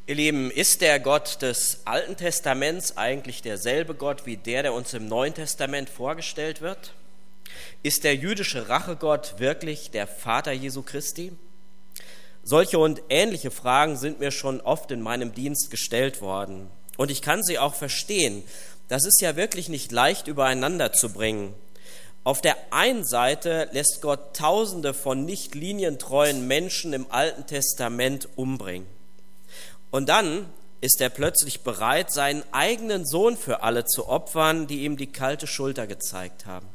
Ihr Lieben, ist der Gott des Alten Testaments eigentlich derselbe Gott wie der uns im Neuen Testament vorgestellt wird? Ist der jüdische Rachegott wirklich der Vater Jesu Christi? Solche und ähnliche Fragen sind mir schon oft in meinem Dienst gestellt worden. Und ich kann sie auch verstehen. Das ist ja wirklich nicht leicht übereinander zu bringen. Auf der einen Seite lässt Gott Tausende von nicht linientreuen Menschen im Alten Testament umbringen. Und dann ist er plötzlich bereit, seinen eigenen Sohn für alle zu opfern, die ihm die kalte Schulter gezeigt haben.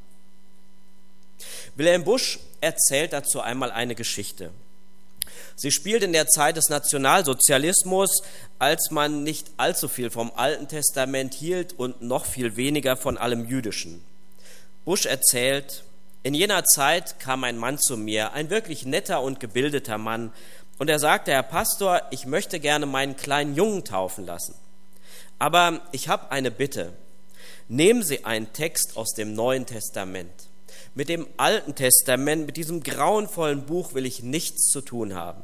Wilhelm Busch erzählt dazu einmal eine Geschichte. Sie spielt in der Zeit des Nationalsozialismus, als man nicht allzu viel vom Alten Testament hielt und noch viel weniger von allem Jüdischen. Busch erzählt: In jener Zeit kam ein Mann zu mir, ein wirklich netter und gebildeter Mann, und er sagte: Herr Pastor, ich möchte gerne meinen kleinen Jungen taufen lassen. Aber ich habe eine Bitte. Nehmen Sie einen Text aus dem Neuen Testament. Mit dem Alten Testament, mit diesem grauenvollen Buch will ich nichts zu tun haben.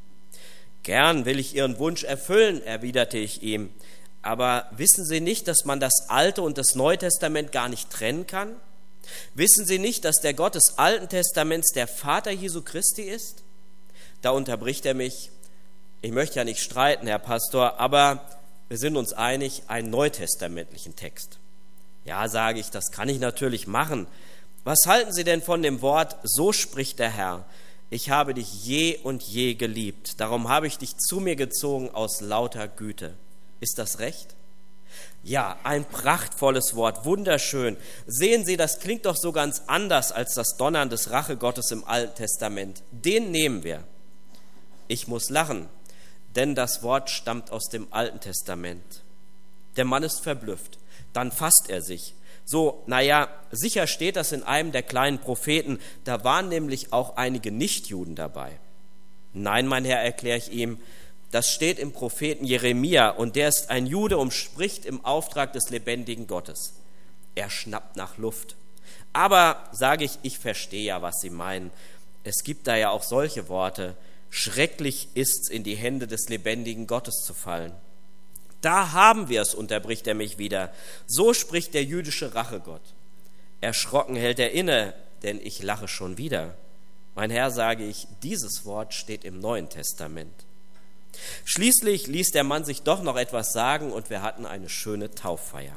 Gern will ich Ihren Wunsch erfüllen, erwiderte ich ihm. Aber wissen Sie nicht, dass man das Alte und das Neue Testament gar nicht trennen kann? Wissen Sie nicht, dass der Gott des Alten Testaments der Vater Jesu Christi ist? Da unterbricht er mich: Ich möchte ja nicht streiten, Herr Pastor, aber wir sind uns einig, einen neutestamentlichen Text. Ja, sage ich, das kann ich natürlich machen. Was halten Sie denn von dem Wort: So spricht der Herr, ich habe dich je und je geliebt, darum habe ich dich zu mir gezogen aus lauter Güte. Ist das recht? Ja, ein prachtvolles Wort, wunderschön. Sehen Sie, das klingt doch so ganz anders als das Donnern des Rachegottes im Alten Testament. Den nehmen wir. Ich muss lachen, denn das Wort stammt aus dem Alten Testament. Der Mann ist verblüfft. Dann fasst er sich. So, sicher steht das in einem der kleinen Propheten. Da waren nämlich auch einige Nichtjuden dabei. Nein, mein Herr, erkläre ich ihm, das steht im Propheten Jeremia, und der ist ein Jude und spricht im Auftrag des lebendigen Gottes. Er schnappt nach Luft. Aber, sage ich verstehe ja, was Sie meinen. Es gibt da ja auch solche Worte. Schrecklich ist's, in die Hände des lebendigen Gottes zu fallen. Da haben wir es, unterbricht er mich wieder. So spricht der jüdische Rachegott. Erschrocken hält er inne, denn ich lache schon wieder. Mein Herr, sage ich, dieses Wort steht im Neuen Testament. Schließlich ließ der Mann sich doch noch etwas sagen und wir hatten eine schöne Tauffeier.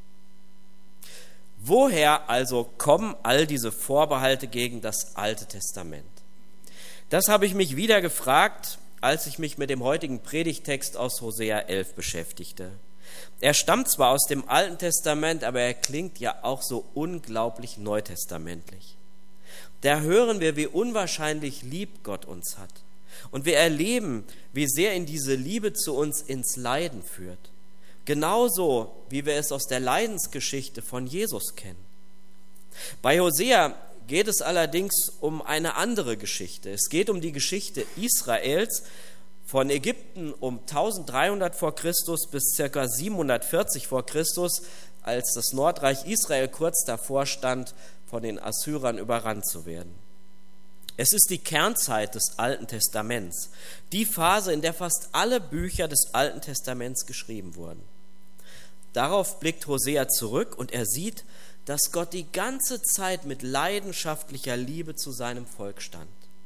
Woher also kommen all diese Vorbehalte gegen das Alte Testament? Das habe ich mich wieder gefragt, als ich mich mit dem heutigen Predigtext aus Hosea 11 beschäftigte. Er stammt zwar aus dem Alten Testament, aber er klingt ja auch so unglaublich neutestamentlich. Da hören wir, wie unwahrscheinlich lieb Gott uns hat. Und wir erleben, wie sehr ihn diese Liebe zu uns ins Leiden führt. Genauso, wie wir es aus der Leidensgeschichte von Jesus kennen. Bei Hosea geht es allerdings um eine andere Geschichte. Es geht um die Geschichte Israels von Ägypten um 1300 vor Christus bis ca. 740 vor Christus, als das Nordreich Israel kurz davor stand, von den Assyrern überrannt zu werden. Es ist die Kernzeit des Alten Testaments, die Phase, in der fast alle Bücher des Alten Testaments geschrieben wurden. Darauf blickt Hosea zurück und er sieht, dass Gott die ganze Zeit mit leidenschaftlicher Liebe zu seinem Volk stand.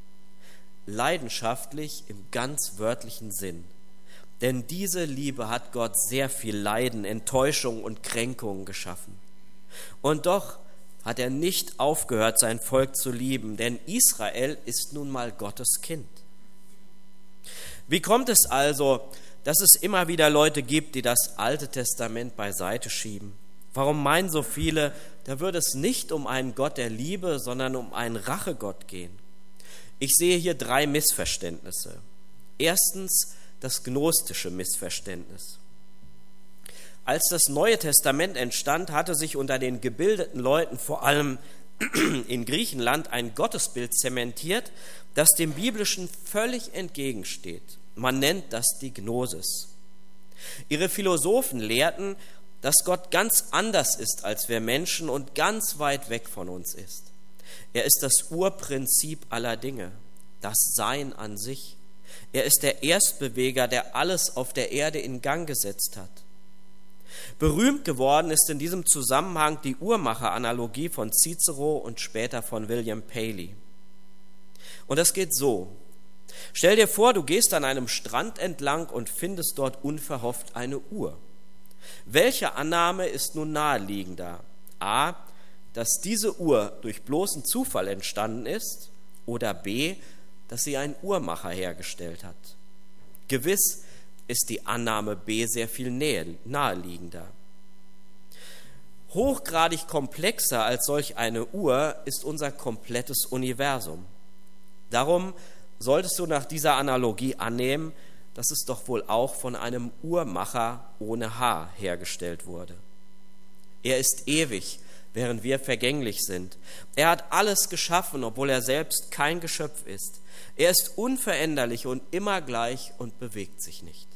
Leidenschaftlich im ganz wörtlichen Sinn. Denn diese Liebe hat Gott sehr viel Leiden, Enttäuschung und Kränkungen geschaffen. Und doch hat er nicht aufgehört, sein Volk zu lieben, denn Israel ist nun mal Gottes Kind. Wie kommt es also, dass es immer wieder Leute gibt, die das Alte Testament beiseite schieben? Warum meinen so viele, da würde es nicht um einen Gott der Liebe, sondern um einen Rachegott gehen? Ich sehe hier 3 Missverständnisse. Erstens das gnostische Missverständnis. Als das Neue Testament entstand, hatte sich unter den gebildeten Leuten, vor allem in Griechenland, ein Gottesbild zementiert, das dem Biblischen völlig entgegensteht. Man nennt das die Gnosis. Ihre Philosophen lehrten, dass Gott ganz anders ist als wir Menschen und ganz weit weg von uns ist. Er ist das Urprinzip aller Dinge, das Sein an sich. Er ist der Erstbeweger, der alles auf der Erde in Gang gesetzt hat. Berühmt geworden ist in diesem Zusammenhang die Uhrmacher-Analogie von Cicero und später von William Paley. Und das geht so. Stell dir vor, du gehst an einem Strand entlang und findest dort unverhofft eine Uhr. Welche Annahme ist nun naheliegender? A, dass diese Uhr durch bloßen Zufall entstanden ist, oder B, dass sie ein Uhrmacher hergestellt hat. Gewiss ist die Annahme B sehr viel naheliegender. Hochgradig komplexer als solch eine Uhr ist unser komplettes Universum. Darum solltest du nach dieser Analogie annehmen, dass es doch wohl auch von einem Uhrmacher ohne Haar hergestellt wurde. Er ist ewig, während wir vergänglich sind. Er hat alles geschaffen, obwohl er selbst kein Geschöpf ist. Er ist unveränderlich und immer gleich und bewegt sich nicht.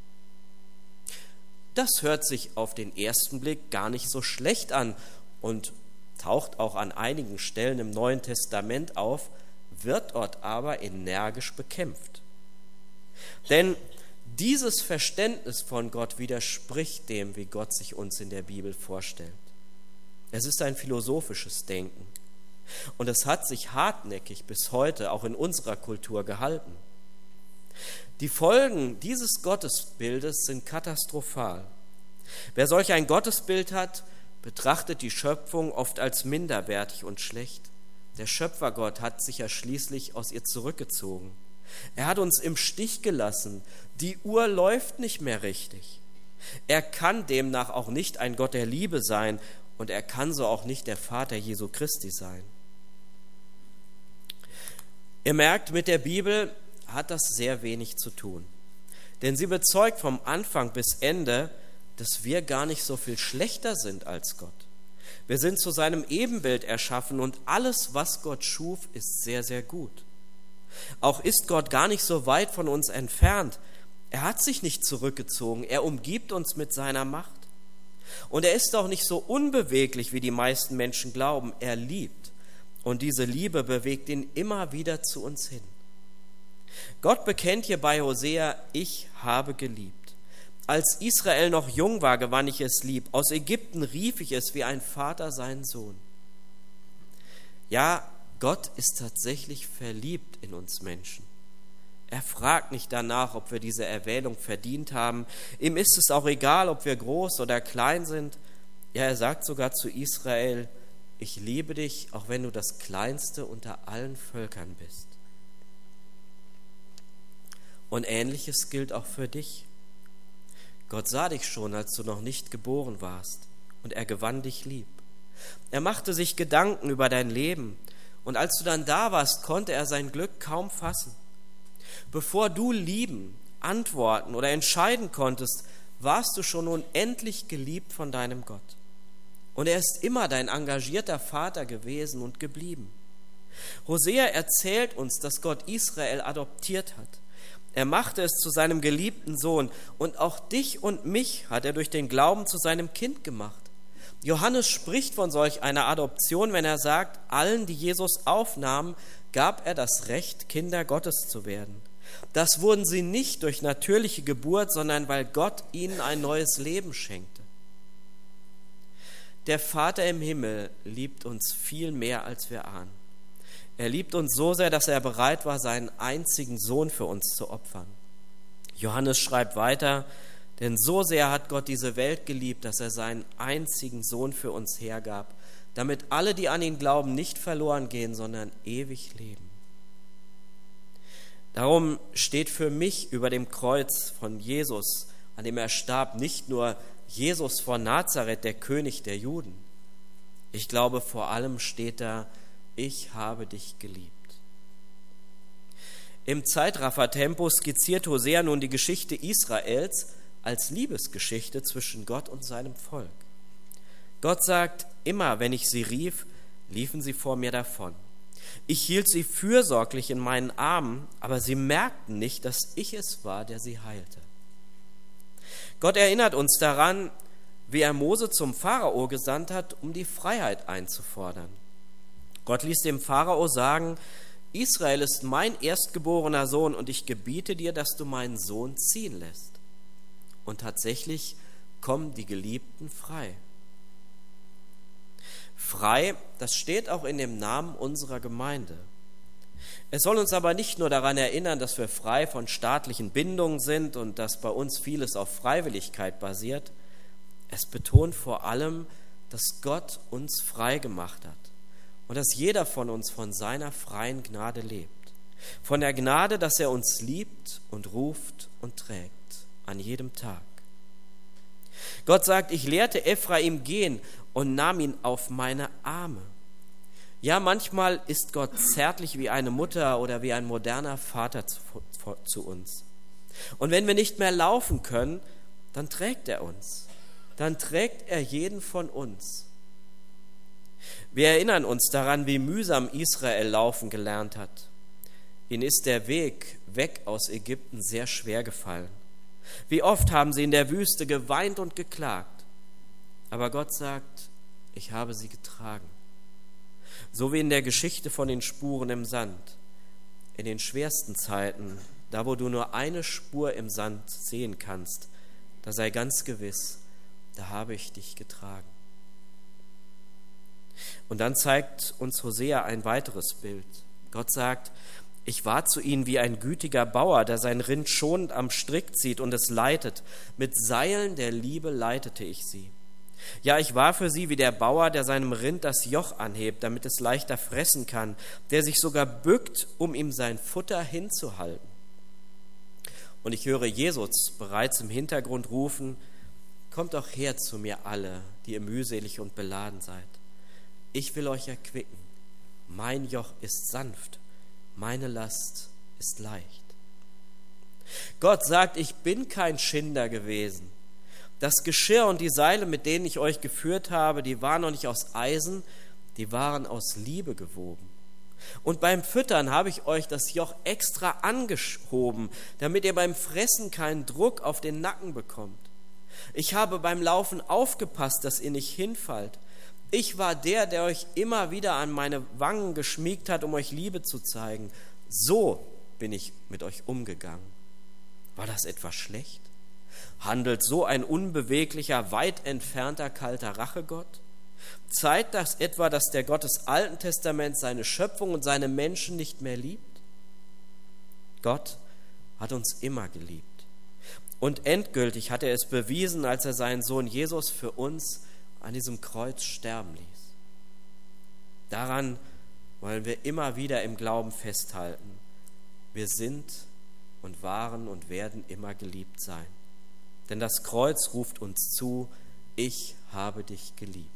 Das hört sich auf den ersten Blick gar nicht so schlecht an und taucht auch an einigen Stellen im Neuen Testament auf, wird dort aber energisch bekämpft. Denn dieses Verständnis von Gott widerspricht dem, wie Gott sich uns in der Bibel vorstellt. Es ist ein philosophisches Denken und es hat sich hartnäckig bis heute auch in unserer Kultur gehalten. Die Folgen dieses Gottesbildes sind katastrophal. Wer solch ein Gottesbild hat, betrachtet die Schöpfung oft als minderwertig und schlecht. Der Schöpfergott hat sich ja schließlich aus ihr zurückgezogen. Er hat uns im Stich gelassen. Die Uhr läuft nicht mehr richtig. Er kann demnach auch nicht ein Gott der Liebe sein und er kann so auch nicht der Vater Jesu Christi sein. Ihr merkt, mit der Bibel hat das sehr wenig zu tun. Denn sie bezeugt vom Anfang bis Ende, dass wir gar nicht so viel schlechter sind als Gott. Wir sind zu seinem Ebenbild erschaffen und alles, was Gott schuf, ist sehr, sehr gut. Auch ist Gott gar nicht so weit von uns entfernt. Er hat sich nicht zurückgezogen, er umgibt uns mit seiner Macht. Und er ist auch nicht so unbeweglich, wie die meisten Menschen glauben. Er liebt und diese Liebe bewegt ihn immer wieder zu uns hin. Gott bekennt hier bei Hosea, ich habe geliebt. Als Israel noch jung war, gewann ich es lieb. Aus Ägypten rief ich es wie ein Vater seinen Sohn. Ja, Gott ist tatsächlich verliebt in uns Menschen. Er fragt nicht danach, ob wir diese Erwählung verdient haben. Ihm ist es auch egal, ob wir groß oder klein sind. Ja, er sagt sogar zu Israel, ich liebe dich, auch wenn du das Kleinste unter allen Völkern bist. Und Ähnliches gilt auch für dich. Gott sah dich schon, als du noch nicht geboren warst, und er gewann dich lieb. Er machte sich Gedanken über dein Leben, und als du dann da warst, konnte er sein Glück kaum fassen. Bevor du lieben, antworten oder entscheiden konntest, warst du schon unendlich geliebt von deinem Gott. Und er ist immer dein engagierter Vater gewesen und geblieben. Hosea erzählt uns, dass Gott Israel adoptiert hat. Er machte es zu seinem geliebten Sohn und auch dich und mich hat er durch den Glauben zu seinem Kind gemacht. Johannes spricht von solch einer Adoption, wenn er sagt, allen, die Jesus aufnahmen, gab er das Recht, Kinder Gottes zu werden. Das wurden sie nicht durch natürliche Geburt, sondern weil Gott ihnen ein neues Leben schenkte. Der Vater im Himmel liebt uns viel mehr, als wir ahnen. Er liebt uns so sehr, dass er bereit war, seinen einzigen Sohn für uns zu opfern. Johannes schreibt weiter, denn so sehr hat Gott diese Welt geliebt, dass er seinen einzigen Sohn für uns hergab, damit alle, die an ihn glauben, nicht verloren gehen, sondern ewig leben. Darum steht für mich über dem Kreuz von Jesus, an dem er starb, nicht nur Jesus von Nazareth, der König der Juden. Ich glaube, vor allem steht da, ich habe dich geliebt. Im Zeitraffertempo skizziert Hosea nun die Geschichte Israels als Liebesgeschichte zwischen Gott und seinem Volk. Gott sagt, immer wenn ich sie rief, liefen sie vor mir davon. Ich hielt sie fürsorglich in meinen Armen, aber sie merkten nicht, dass ich es war, der sie heilte. Gott erinnert uns daran, wie er Mose zum Pharao gesandt hat, um die Freiheit einzufordern. Gott ließ dem Pharao sagen, Israel ist mein erstgeborener Sohn und ich gebiete dir, dass du meinen Sohn ziehen lässt. Und tatsächlich kommen die Geliebten frei. Frei, das steht auch in dem Namen unserer Gemeinde. Es soll uns aber nicht nur daran erinnern, dass wir frei von staatlichen Bindungen sind und dass bei uns vieles auf Freiwilligkeit basiert. Es betont vor allem, dass Gott uns frei gemacht hat und dass jeder von uns von seiner freien Gnade lebt. Von der Gnade, dass er uns liebt und ruft und trägt an jedem Tag. Gott sagt, ich lehrte Ephraim gehen und nahm ihn auf meine Arme. Ja, manchmal ist Gott zärtlich wie eine Mutter oder wie ein moderner Vater zu uns. Und wenn wir nicht mehr laufen können, dann trägt er uns. Dann trägt er jeden von uns. Wir erinnern uns daran, wie mühsam Israel laufen gelernt hat. Ihnen ist der Weg weg aus Ägypten sehr schwer gefallen. Wie oft haben sie in der Wüste geweint und geklagt. Aber Gott sagt, ich habe sie getragen. So wie in der Geschichte von den Spuren im Sand. In den schwersten Zeiten, da wo du nur eine Spur im Sand sehen kannst, da sei ganz gewiss, da habe ich dich getragen. Und dann zeigt uns Hosea ein weiteres Bild. Gott sagt, ich war zu ihnen wie ein gütiger Bauer, der sein Rind schonend am Strick zieht und es leitet. Mit Seilen der Liebe leitete ich sie. Ja, ich war für sie wie der Bauer, der seinem Rind das Joch anhebt, damit es leichter fressen kann, der sich sogar bückt, um ihm sein Futter hinzuhalten. Und ich höre Jesus bereits im Hintergrund rufen, kommt doch her zu mir alle, die ihr mühselig und beladen seid. Ich will euch erquicken. Mein Joch ist sanft, meine Last ist leicht. Gott sagt, ich bin kein Schinder gewesen. Das Geschirr und die Seile, mit denen ich euch geführt habe, die waren noch nicht aus Eisen, die waren aus Liebe gewoben. Und beim Füttern habe ich euch das Joch extra angehoben, damit ihr beim Fressen keinen Druck auf den Nacken bekommt. Ich habe beim Laufen aufgepasst, dass ihr nicht hinfallt. Ich war der euch immer wieder an meine Wangen geschmiegt hat, um euch Liebe zu zeigen. So bin ich mit euch umgegangen. War das etwas schlecht? Handelt so ein unbeweglicher, weit entfernter, kalter Rachegott? Zeigt das etwa, dass der Gott des Alten Testaments seine Schöpfung und seine Menschen nicht mehr liebt? Gott hat uns immer geliebt. Und endgültig hat er es bewiesen, als er seinen Sohn Jesus für uns an diesem Kreuz sterben ließ. Daran wollen wir immer wieder im Glauben festhalten. Wir sind und waren und werden immer geliebt sein. Denn das Kreuz ruft uns zu, ich habe dich geliebt.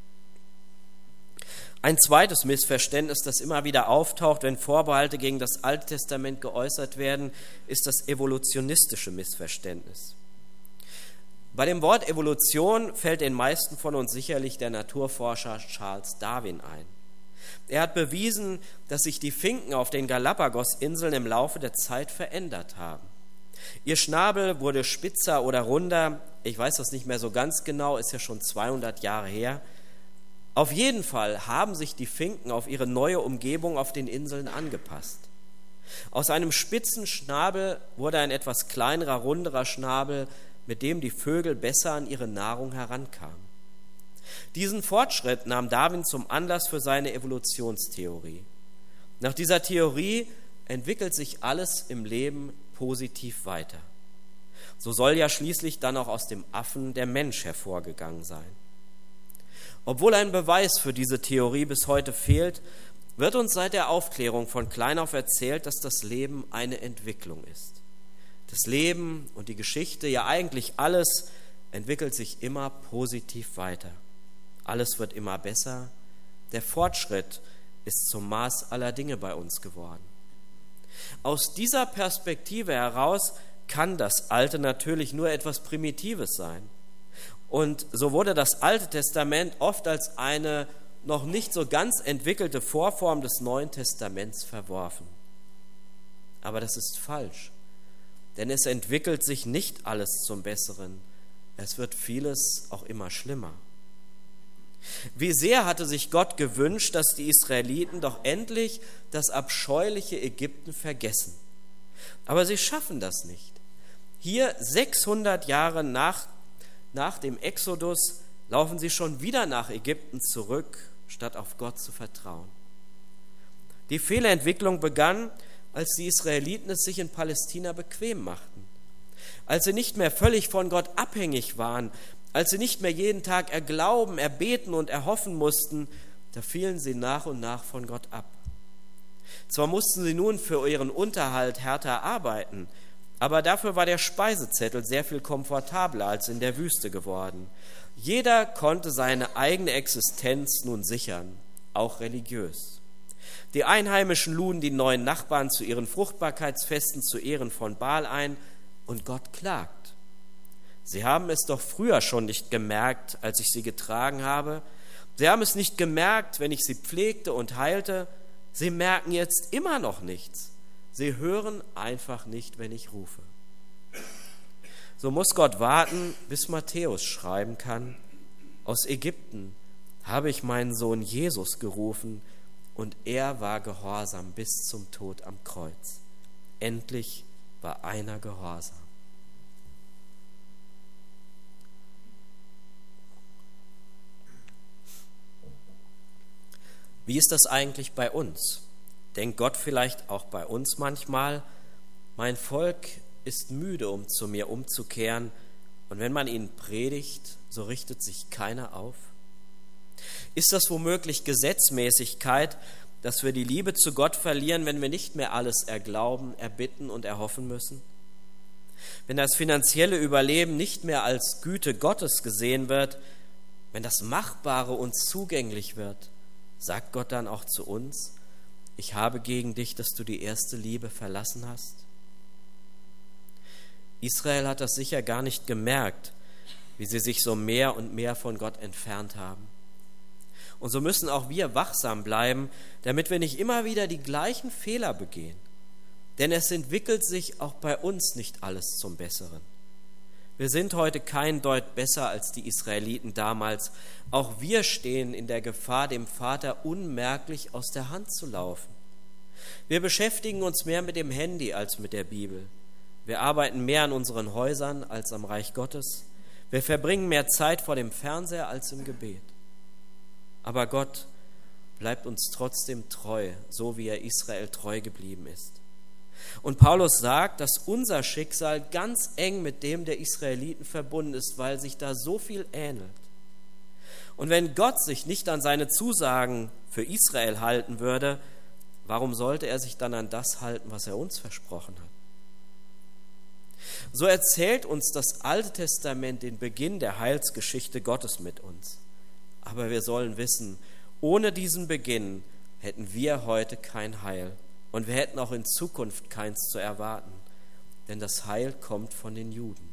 Ein zweites Missverständnis, das immer wieder auftaucht, wenn Vorbehalte gegen das Alte Testament geäußert werden, ist das evolutionistische Missverständnis. Bei dem Wort Evolution fällt den meisten von uns sicherlich der Naturforscher Charles Darwin ein. Er hat bewiesen, dass sich die Finken auf den Galapagos-Inseln im Laufe der Zeit verändert haben. Ihr Schnabel wurde spitzer oder runder, ich weiß das nicht mehr so ganz genau, ist ja schon 200 Jahre her. Auf jeden Fall haben sich die Finken auf ihre neue Umgebung auf den Inseln angepasst. Aus einem spitzen Schnabel wurde ein etwas kleinerer, runderer Schnabel, mit dem die Vögel besser an ihre Nahrung herankamen. Diesen Fortschritt nahm Darwin zum Anlass für seine Evolutionstheorie. Nach dieser Theorie entwickelt sich alles im Leben positiv weiter. So soll ja schließlich dann auch aus dem Affen der Mensch hervorgegangen sein. Obwohl ein Beweis für diese Theorie bis heute fehlt, wird uns seit der Aufklärung von klein auf erzählt, dass das Leben eine Entwicklung ist. Das Leben und die Geschichte, ja eigentlich alles, entwickelt sich immer positiv weiter. Alles wird immer besser. Der Fortschritt ist zum Maß aller Dinge bei uns geworden. Aus dieser Perspektive heraus kann das Alte natürlich nur etwas Primitives sein. Und so wurde das Alte Testament oft als eine noch nicht so ganz entwickelte Vorform des Neuen Testaments verworfen. Aber das ist falsch, denn es entwickelt sich nicht alles zum Besseren. Es wird vieles auch immer schlimmer. Wie sehr hatte sich Gott gewünscht, dass die Israeliten doch endlich das abscheuliche Ägypten vergessen. Aber sie schaffen das nicht. Hier 600 Jahre nach dem Exodus laufen sie schon wieder nach Ägypten zurück, statt auf Gott zu vertrauen. Die Fehlerentwicklung begann, als die Israeliten es sich in Palästina bequem machten, als sie nicht mehr völlig von Gott abhängig waren, als sie nicht mehr jeden Tag erglauben, erbeten und erhoffen mussten, da fielen sie nach und nach von Gott ab. Zwar mussten sie nun für ihren Unterhalt härter arbeiten, aber dafür war der Speisezettel sehr viel komfortabler als in der Wüste geworden. Jeder konnte seine eigene Existenz nun sichern, auch religiös. Die Einheimischen luden die neuen Nachbarn zu ihren Fruchtbarkeitsfesten zu Ehren von Baal ein und Gott klagt. Sie haben es doch früher schon nicht gemerkt, als ich sie getragen habe. Sie haben es nicht gemerkt, wenn ich sie pflegte und heilte. Sie merken jetzt immer noch nichts. Sie hören einfach nicht, wenn ich rufe. So muss Gott warten, bis Matthäus schreiben kann: Aus Ägypten habe ich meinen Sohn Jesus gerufen, und er war gehorsam bis zum Tod am Kreuz. Endlich war einer gehorsam. Wie ist das eigentlich bei uns? Denkt Gott vielleicht auch bei uns manchmal: Mein Volk ist müde, um zu mir umzukehren, und wenn man ihnen predigt, so richtet sich keiner auf? Ist das womöglich Gesetzmäßigkeit, dass wir die Liebe zu Gott verlieren, wenn wir nicht mehr alles erglauben, erbitten und erhoffen müssen? Wenn das finanzielle Überleben nicht mehr als Güte Gottes gesehen wird, wenn das Machbare uns zugänglich wird, sagt Gott dann auch zu uns: Ich habe gegen dich, dass du die erste Liebe verlassen hast? Israel hat das sicher gar nicht gemerkt, wie sie sich so mehr und mehr von Gott entfernt haben. Und so müssen auch wir wachsam bleiben, damit wir nicht immer wieder die gleichen Fehler begehen. Denn es entwickelt sich auch bei uns nicht alles zum Besseren. Wir sind heute kein Deut besser als die Israeliten damals. Auch wir stehen in der Gefahr, dem Vater unmerklich aus der Hand zu laufen. Wir beschäftigen uns mehr mit dem Handy als mit der Bibel. Wir arbeiten mehr an unseren Häusern als am Reich Gottes. Wir verbringen mehr Zeit vor dem Fernseher als im Gebet. Aber Gott bleibt uns trotzdem treu, so wie er Israel treu geblieben ist. Und Paulus sagt, dass unser Schicksal ganz eng mit dem der Israeliten verbunden ist, weil sich da so viel ähnelt. Und wenn Gott sich nicht an seine Zusagen für Israel halten würde, warum sollte er sich dann an das halten, was er uns versprochen hat? So erzählt uns das Alte Testament den Beginn der Heilsgeschichte Gottes mit uns. Aber wir sollen wissen, ohne diesen Beginn hätten wir heute kein Heil. Und wir hätten auch in Zukunft keins zu erwarten, denn das Heil kommt von den Juden.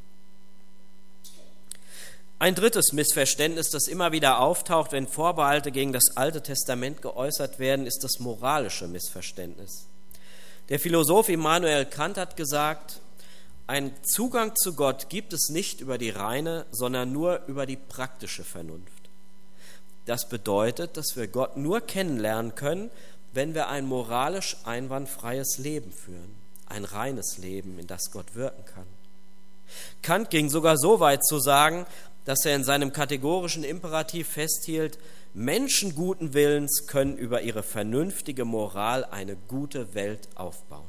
Ein drittes Missverständnis, das immer wieder auftaucht, wenn Vorbehalte gegen das Alte Testament geäußert werden, ist das moralische Missverständnis. Der Philosoph Immanuel Kant hat gesagt: Einen Zugang zu Gott gibt es nicht über die reine, sondern nur über die praktische Vernunft. Das bedeutet, dass wir Gott nur kennenlernen können, wenn wir ein moralisch einwandfreies Leben führen, ein reines Leben, in das Gott wirken kann. Kant ging sogar so weit zu sagen, dass er in seinem kategorischen Imperativ festhielt: Menschen guten Willens können über ihre vernünftige Moral eine gute Welt aufbauen.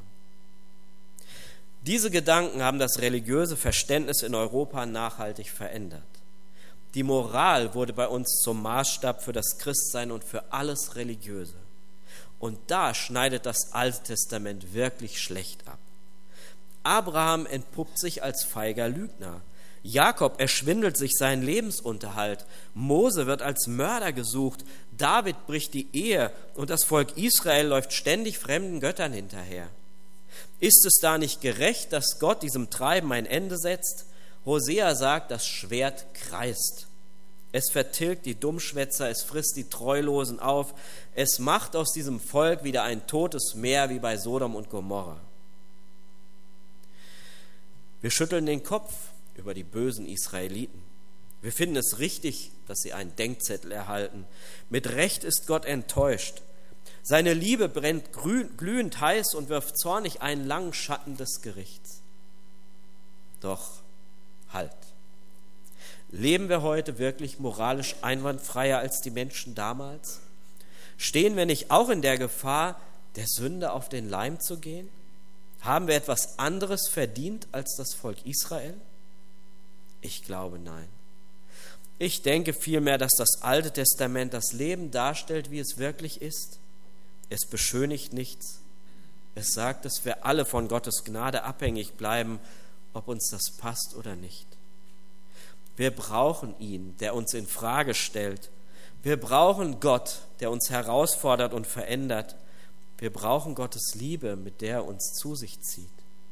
Diese Gedanken haben das religiöse Verständnis in Europa nachhaltig verändert. Die Moral wurde bei uns zum Maßstab für das Christsein und für alles Religiöse. Und da schneidet das Alte Testament wirklich schlecht ab. Abraham entpuppt sich als feiger Lügner. Jakob erschwindelt sich seinen Lebensunterhalt. Mose wird als Mörder gesucht. David bricht die Ehe und das Volk Israel läuft ständig fremden Göttern hinterher. Ist es da nicht gerecht, dass Gott diesem Treiben ein Ende setzt? Hosea sagt, das Schwert kreist. Es vertilgt die Dummschwätzer, es frisst die Treulosen auf. Es macht aus diesem Volk wieder ein totes Meer wie bei Sodom und Gomorra. Wir schütteln den Kopf über die bösen Israeliten. Wir finden es richtig, dass sie einen Denkzettel erhalten. Mit Recht ist Gott enttäuscht. Seine Liebe brennt glühend heiß und wirft zornig einen langen Schatten des Gerichts. Doch halt. Leben wir heute wirklich moralisch einwandfreier als die Menschen damals? Stehen wir nicht auch in der Gefahr, der Sünde auf den Leim zu gehen? Haben wir etwas anderes verdient als das Volk Israel? Ich glaube, nein. Ich denke vielmehr, dass das Alte Testament das Leben darstellt, wie es wirklich ist. Es beschönigt nichts. Es sagt, dass wir alle von Gottes Gnade abhängig bleiben, ob uns das passt oder nicht. Wir brauchen ihn, der uns in Frage stellt. Wir brauchen Gott, der uns herausfordert und verändert. Wir brauchen Gottes Liebe, mit der er uns zu sich zieht.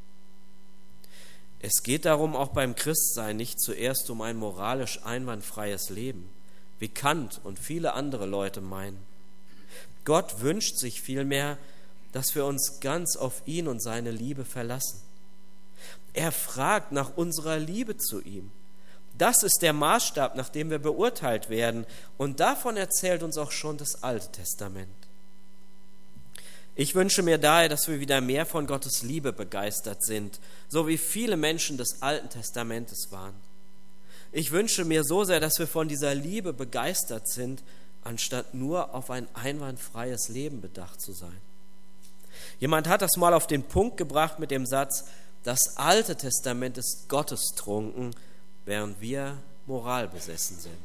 Es geht darum, auch beim Christsein nicht zuerst um ein moralisch einwandfreies Leben, wie Kant und viele andere Leute meinen. Gott wünscht sich vielmehr, dass wir uns ganz auf ihn und seine Liebe verlassen. Er fragt nach unserer Liebe zu ihm. Das ist der Maßstab, nach dem wir beurteilt werden, und davon erzählt uns auch schon das Alte Testament. Ich wünsche mir daher, dass wir wieder mehr von Gottes Liebe begeistert sind, so wie viele Menschen des Alten Testamentes waren. Ich wünsche mir so sehr, dass wir von dieser Liebe begeistert sind, anstatt nur auf ein einwandfreies Leben bedacht zu sein. Jemand hat das mal auf den Punkt gebracht mit dem Satz: Das Alte Testament ist gottestrunken, während wir moralbesessen sind.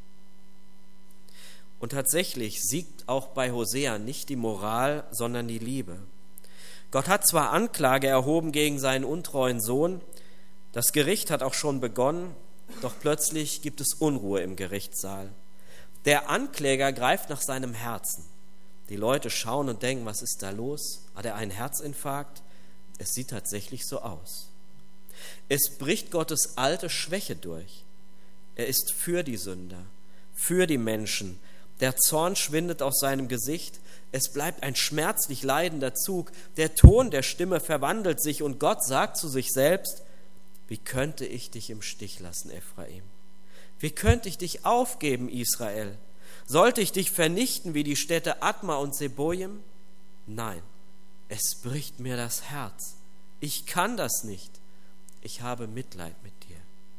Und tatsächlich siegt auch bei Hosea nicht die Moral, sondern die Liebe. Gott hat zwar Anklage erhoben gegen seinen untreuen Sohn, das Gericht hat auch schon begonnen, doch plötzlich gibt es Unruhe im Gerichtssaal. Der Ankläger greift nach seinem Herzen. Die Leute schauen und denken, was ist da los? Hat er einen Herzinfarkt? Es sieht tatsächlich so aus. Es bricht Gottes alte Schwäche durch. Er ist für die Sünder, für die Menschen. Der Zorn schwindet aus seinem Gesicht. Es bleibt ein schmerzlich leidender Zug. Der Ton der Stimme verwandelt sich und Gott sagt zu sich selbst: Wie könnte ich dich im Stich lassen, Ephraim? Wie könnte ich dich aufgeben, Israel? Sollte ich dich vernichten wie die Städte Adma und Seboim? Nein, es bricht mir das Herz. Ich kann das nicht. Ich habe Mitleid mit dir.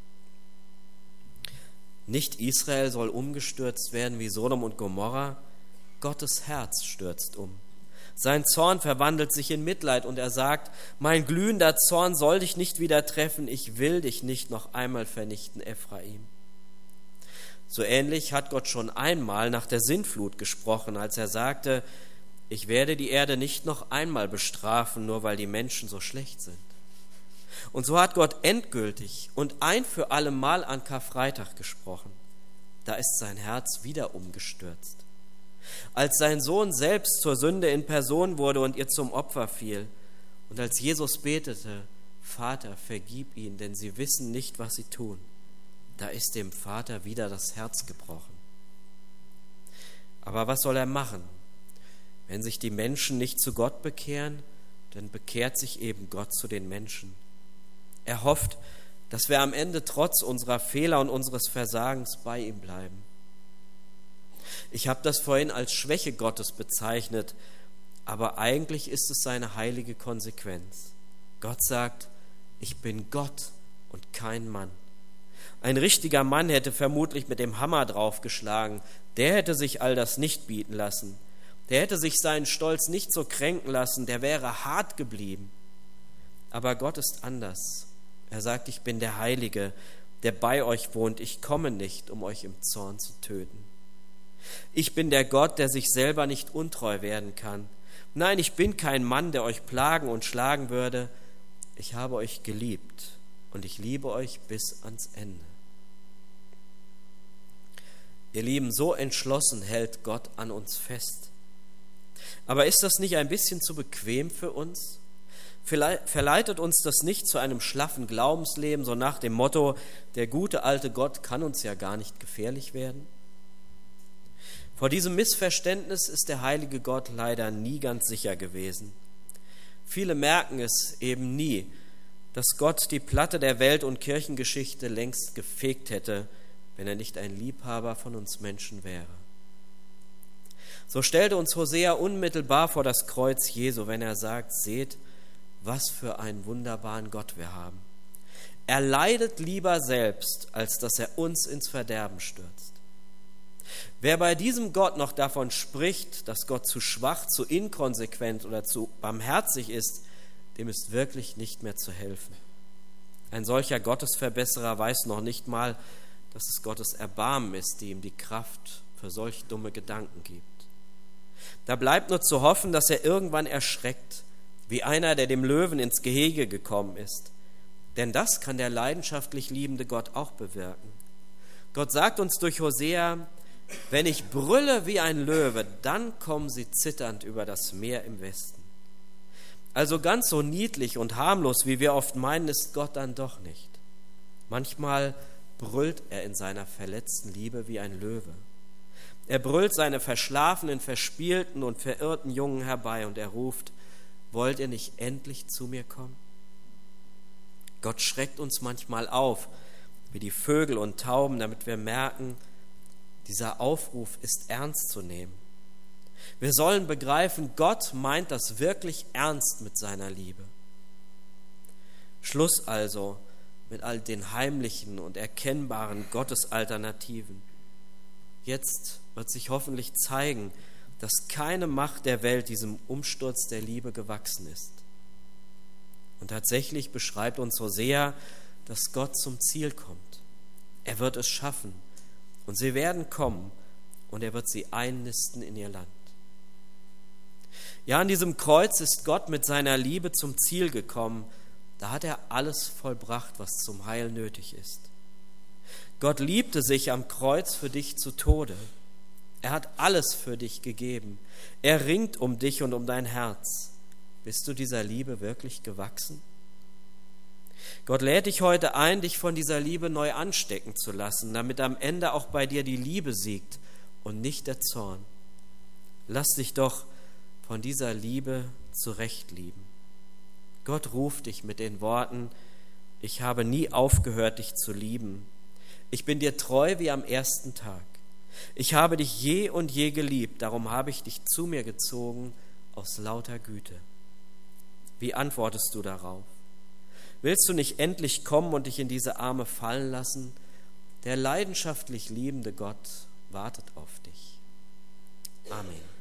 Nicht Israel soll umgestürzt werden wie Sodom und Gomorra. Gottes Herz stürzt um. Sein Zorn verwandelt sich in Mitleid und er sagt: Mein glühender Zorn soll dich nicht wieder treffen. Ich will dich nicht noch einmal vernichten, Ephraim. So ähnlich hat Gott schon einmal nach der Sintflut gesprochen, als er sagte: Ich werde die Erde nicht noch einmal bestrafen, nur weil die Menschen so schlecht sind. Und so hat Gott endgültig und ein für alle Mal an Karfreitag gesprochen. Da ist sein Herz wieder umgestürzt. Als sein Sohn selbst zur Sünde in Person wurde und ihr zum Opfer fiel, und als Jesus betete: Vater, vergib ihnen, denn sie wissen nicht, was sie tun, da ist dem Vater wieder das Herz gebrochen. Aber was soll er machen? Wenn sich die Menschen nicht zu Gott bekehren, dann bekehrt sich eben Gott zu den Menschen. Er hofft, dass wir am Ende trotz unserer Fehler und unseres Versagens bei ihm bleiben. Ich habe das vorhin als Schwäche Gottes bezeichnet, aber eigentlich ist es seine heilige Konsequenz. Gott sagt: Ich bin Gott und kein Mann. Ein richtiger Mann hätte vermutlich mit dem Hammer draufgeschlagen. Der hätte sich all das nicht bieten lassen. Der hätte sich seinen Stolz nicht so kränken lassen. Der wäre hart geblieben. Aber Gott ist anders. Er sagt: Ich bin der Heilige, der bei euch wohnt. Ich komme nicht, um euch im Zorn zu töten. Ich bin der Gott, der sich selber nicht untreu werden kann. Nein, ich bin kein Mann, der euch plagen und schlagen würde. Ich habe euch geliebt und ich liebe euch bis ans Ende. Ihr Lieben, so entschlossen hält Gott an uns fest. Aber ist das nicht ein bisschen zu bequem für uns? Verleitet uns das nicht zu einem schlaffen Glaubensleben, so nach dem Motto: Der gute alte Gott kann uns ja gar nicht gefährlich werden? Vor diesem Missverständnis ist der heilige Gott leider nie ganz sicher gewesen. Viele merken es eben nie, dass Gott die Platte der Welt- und Kirchengeschichte längst gefegt hätte, wenn er nicht ein Liebhaber von uns Menschen wäre. So stellte uns Hosea unmittelbar vor das Kreuz Jesu, wenn er sagt, seht, was für einen wunderbaren Gott wir haben. Er leidet lieber selbst, als dass er uns ins Verderben stürzt. Wer bei diesem Gott noch davon spricht, dass Gott zu schwach, zu inkonsequent oder zu barmherzig ist, dem ist wirklich nicht mehr zu helfen. Ein solcher Gottesverbesserer weiß noch nicht mal, dass es Gottes Erbarmen ist, die ihm die Kraft für solch dumme Gedanken gibt. Da bleibt nur zu hoffen, dass er irgendwann erschreckt, wie einer, der dem Löwen ins Gehege gekommen ist. Denn das kann der leidenschaftlich liebende Gott auch bewirken. Gott sagt uns durch Hosea, wenn ich brülle wie ein Löwe, dann kommen sie zitternd über das Meer im Westen. Also ganz so niedlich und harmlos, wie wir oft meinen, ist Gott dann doch nicht. Manchmal brüllt er in seiner verletzten Liebe wie ein Löwe. Er brüllt seine verschlafenen, verspielten und verirrten Jungen herbei und er ruft, wollt ihr nicht endlich zu mir kommen? Gott schreckt uns manchmal auf, wie die Vögel und Tauben, damit wir merken, dieser Aufruf ist ernst zu nehmen. Wir sollen begreifen, Gott meint das wirklich ernst mit seiner Liebe. Schluss also mit all den heimlichen und erkennbaren Gottesalternativen. Jetzt wird sich hoffentlich zeigen, dass keine Macht der Welt diesem Umsturz der Liebe gewachsen ist. Und tatsächlich beschreibt uns Hosea, dass Gott zum Ziel kommt. Er wird es schaffen und sie werden kommen und er wird sie einnisten in ihr Land. Ja, an diesem Kreuz ist Gott mit seiner Liebe zum Ziel gekommen. Da hat er alles vollbracht, was zum Heil nötig ist. Gott liebte sich am Kreuz für dich zu Tode. Er hat alles für dich gegeben. Er ringt um dich und um dein Herz. Bist du dieser Liebe wirklich gewachsen? Gott lädt dich heute ein, dich von dieser Liebe neu anstecken zu lassen, damit am Ende auch bei dir die Liebe siegt und nicht der Zorn. Lass dich doch von dieser Liebe zurecht lieben. Gott ruft dich mit den Worten, ich habe nie aufgehört, dich zu lieben. Ich bin dir treu wie am ersten Tag. Ich habe dich je und je geliebt, darum habe ich dich zu mir gezogen aus lauter Güte. Wie antwortest du darauf? Willst du nicht endlich kommen und dich in diese Arme fallen lassen? Der leidenschaftlich liebende Gott wartet auf dich. Amen.